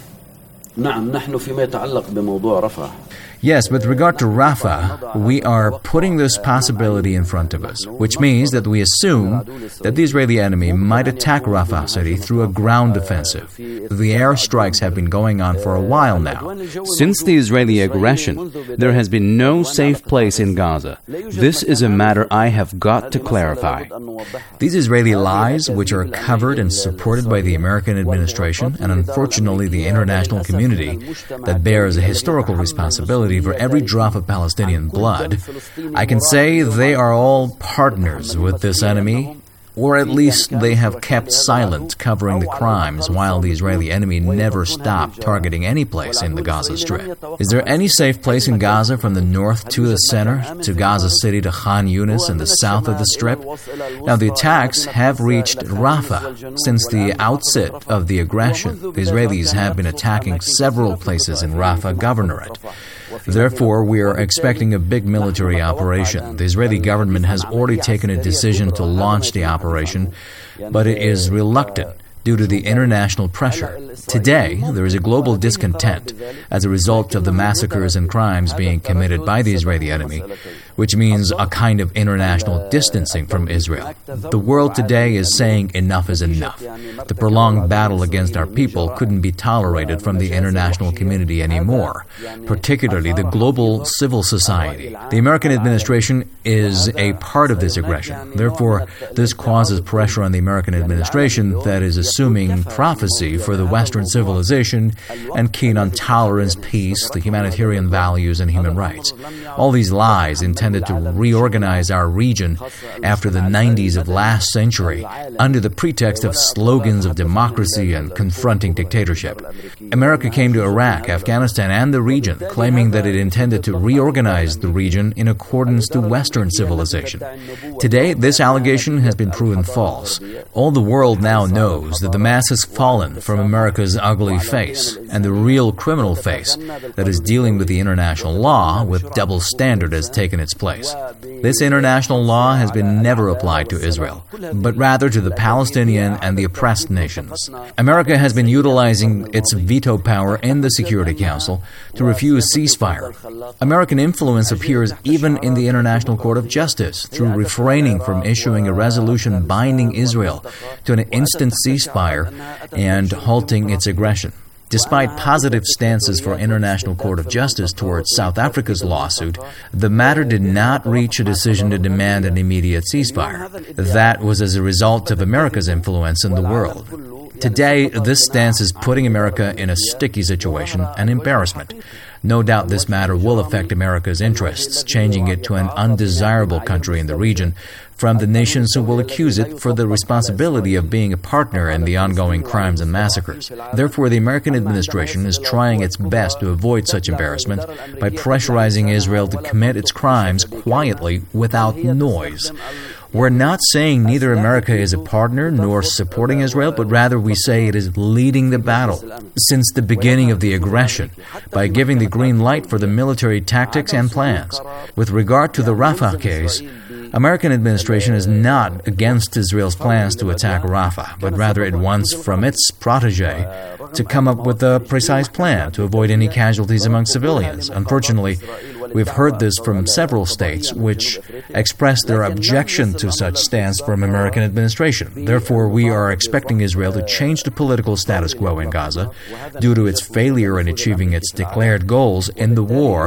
نعم نحن فيما يتعلق بموضوع رفح. Yes, with regard to Rafah, we are putting this possibility in front of us, which means that we assume that the Israeli enemy might attack Rafah city through a ground offensive. The airstrikes have been going on for a while now. Since the Israeli aggression, there has been no safe place in Gaza. This is a matter I have got to clarify. These Israeli lies, which are covered and supported by the American administration and unfortunately the international community that bears a historical responsibility for every drop of Palestinian blood, I can say they are all partners with this enemy, or at least they have kept silent covering the crimes while the Israeli enemy never stopped targeting any place in the Gaza Strip. Is there any safe place in Gaza from the north to the center, to Gaza City, to Khan Yunis in the south of the Strip? Now, the attacks have reached Rafah. Since the outset of the aggression, the Israelis have been attacking several places in Rafah Governorate. Therefore, we are expecting a big military operation. The Israeli government has already taken a decision to launch the operation, but it is reluctant due to the international pressure. Today, there is a global discontent as a result of the massacres and crimes being committed by the Israeli enemy, which means a kind of international distancing from Israel. The world today is saying enough is enough. The prolonged battle against our people couldn't be tolerated from the international community anymore, particularly the global civil society. The American administration is a part of this aggression. Therefore, this causes pressure on the American administration that is assuming prophecy for the Western civilization and keen on tolerance, peace, the humanitarian values, and human rights. All these lies intended to reorganize our region after the 90s of last century under the pretext of slogans of democracy and confronting dictatorship. America came to Iraq, Afghanistan, and the region, claiming that it intended to reorganize the region in accordance to Western civilization. Today, this allegation has been proven false. All the world now knows that the mask has fallen from America's ugly face and the real criminal face that is dealing with the international law with double standard has taken its place. This international law has been never applied to Israel, but rather to the Palestinian and the oppressed nations. America has been utilizing its veto power in the Security Council to refuse ceasefire. American influence appears even in the International Court of Justice through refraining from issuing a resolution binding Israel to an instant ceasefire and halting its aggression. Despite positive stances for International Court of Justice towards South Africa's lawsuit, the matter did not reach a decision to demand an immediate ceasefire. That was as a result of America's influence in the world. Today, this stance is putting America in a sticky situation and embarrassment. No doubt this matter will affect America's interests, changing it to an undesirable country in the region from the nations who will accuse it for the responsibility of being a partner in the ongoing crimes and massacres. Therefore, the American administration is trying its best to avoid such embarrassment by pressurizing Israel to commit its crimes quietly without noise. We're not saying neither America is a partner nor supporting Israel, but rather we say it is leading the battle since the beginning of the aggression by giving the green light for the military tactics and plans. With regard to the Rafah case, American administration is not against Israel's plans to attack Rafah, but rather it wants from its protege to come up with a precise plan to avoid any casualties among civilians. Unfortunately, we've heard this from several states which expressed their objection to such stance from American administration. Therefore, we are expecting Israel to change the political status quo in Gaza due to its failure in achieving its declared goals in the war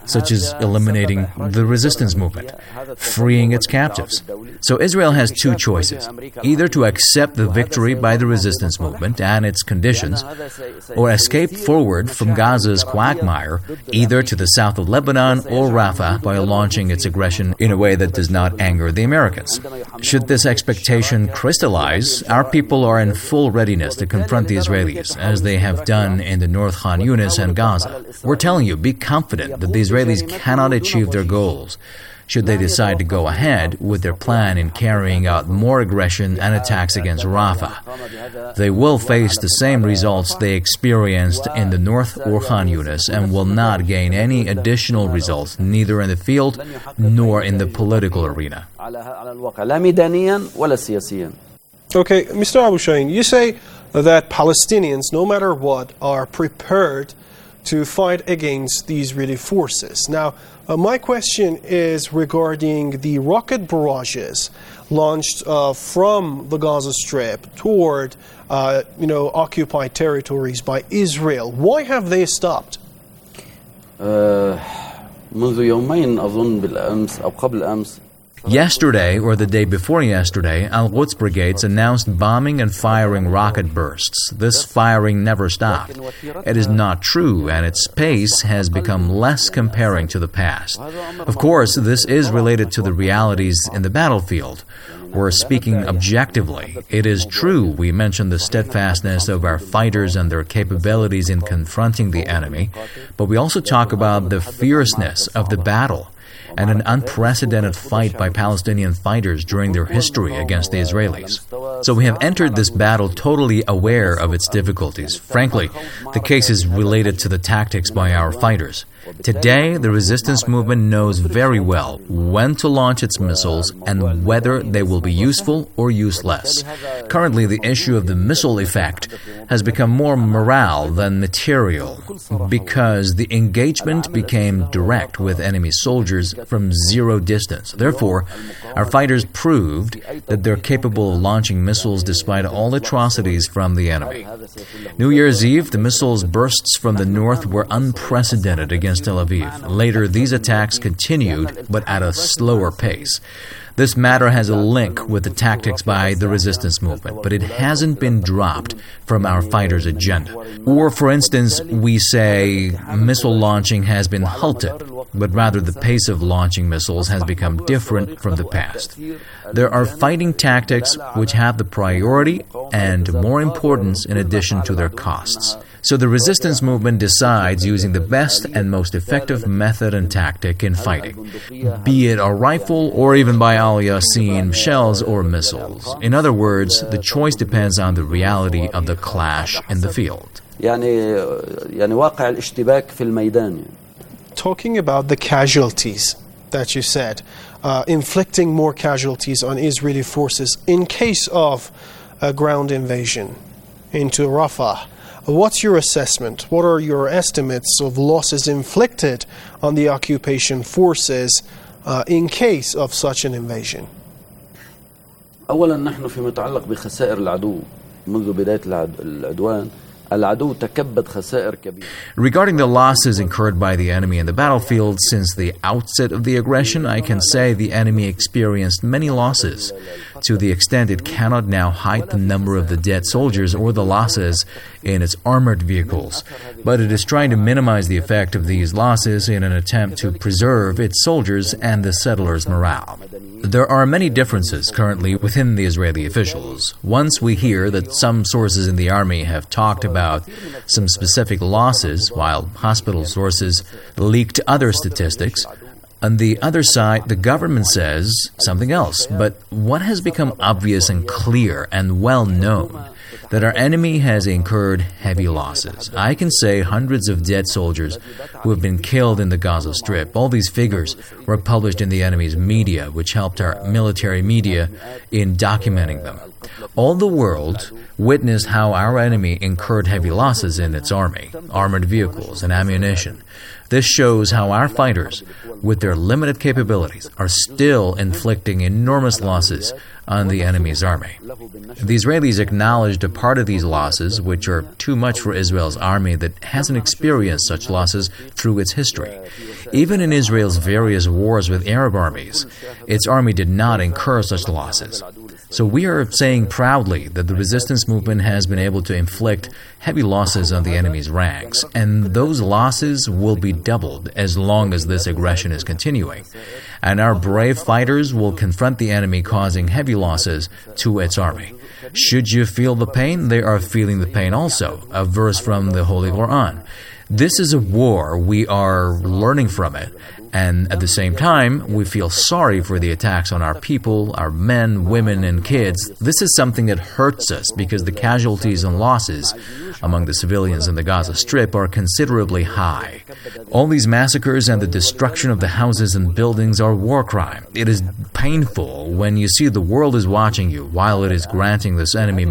such as eliminating the resistance movement, freeing its captives. So Israel has two choices: either to accept the victory by the resistance movement and its conditions, or escape forward from Gaza's quagmire, either to the south of Lebanon or Rafah, by launching its aggression in a way that does not anger the Americans. Should this expectation crystallize, our people are in full readiness to confront the Israelis, as they have done in the North Khan Yunis and Gaza. We're telling you, be confident that the Israelis cannot achieve their goals should they decide to go ahead with their plan in carrying out more aggression and attacks against Rafah. They will face the same results they experienced in the North or Khan Yunis and will not gain any additional results, neither in the field nor in the political arena. Okay, Mr. Abu Shaheen, you say that Palestinians, no matter what, are prepared to fight against the Israeli forces. Now, my question is regarding the rocket barrages launched from the Gaza Strip toward, occupied territories by Israel. Why have they stopped? منذ يومين أظن بالأمس أو قبل أمس. Yesterday, or the day before yesterday, Al-Quds brigades announced bombing and firing rocket bursts. This firing never stopped. It is not true, and its pace has become less comparing to the past. Of course, this is related to the realities in the battlefield. We're speaking objectively. It is true we mentioned the steadfastness of our fighters and their capabilities in confronting the enemy, but we also talk about the fierceness of the battle and an unprecedented fight by Palestinian fighters during their history against the Israelis. So we have entered this battle totally aware of its difficulties. Frankly, the case is related to the tactics by our fighters. Today, the resistance movement knows very well when to launch its missiles and whether they will be useful or useless. Currently, the issue of the missile effect has become more morale than material because the engagement became direct with enemy soldiers from zero distance. Therefore, our fighters proved that they're capable of launching missiles despite all atrocities from the enemy. New Year's Eve, the missiles bursts from the north were unprecedented against Tel Aviv. Later, these attacks continued, but at a slower pace. This matter has a link with the tactics by the resistance movement, but it hasn't been dropped from our fighters' agenda. Or, for instance, we say missile launching has been halted, but rather the pace of launching missiles has become different from the past. There are fighting tactics which have the priority and more importance in addition to their costs. So the resistance movement decides using the best and most effective method and tactic in fighting, be it a rifle or even by Al-Yasin shells or missiles. In other words, the choice depends on the reality of the clash in the field. Talking about the casualties that you said, inflicting more casualties on Israeli forces in case of a ground invasion into Rafah. What's your assessment? What are your estimates of losses inflicted on the occupation forces in case of such an invasion? أولا نحن فيما يتعلق بخسائر العدو منذ بداية العدوان. Regarding the losses incurred by the enemy in the battlefield since the outset of the aggression, I can say the enemy experienced many losses, to the extent it cannot now hide the number of the dead soldiers or the losses in its armored vehicles. But it is trying to minimize the effect of these losses in an attempt to preserve its soldiers and the settlers' morale. There are many differences currently within the Israeli officials. Once we hear that some sources in the army have talked about some specific losses, while hospital sources leaked other statistics. On the other side, the government says something else. But what has become obvious and clear and well known? That our enemy has incurred heavy losses. I can say hundreds of dead soldiers who have been killed in the Gaza Strip. All these figures were published in the enemy's media, which helped our military media in documenting them. All the world witnessed how our enemy incurred heavy losses in its army, armored vehicles, and ammunition. This shows how our fighters, with their limited capabilities, are still inflicting enormous losses on the enemy's army. The Israelis acknowledged a part of these losses, which are too much for Israel's army that hasn't experienced such losses through its history. Even in Israel's various wars with Arab armies, its army did not incur such losses. So we are saying proudly that the resistance movement has been able to inflict heavy losses on the enemy's ranks, and those losses will be doubled as long as this aggression is continuing. And our brave fighters will confront the enemy, causing heavy losses to its army. Should you feel the pain? They are feeling the pain also. A verse from the Holy Quran. This is a war. We are learning from it. And at the same time, we feel sorry for the attacks on our people, our men, women, and kids. This is something that hurts us because the casualties and losses among the civilians in the Gaza Strip are considerably high. All these massacres and the destruction of the houses and buildings are war crime. It is painful when you see the world is watching you while it is granting this enemy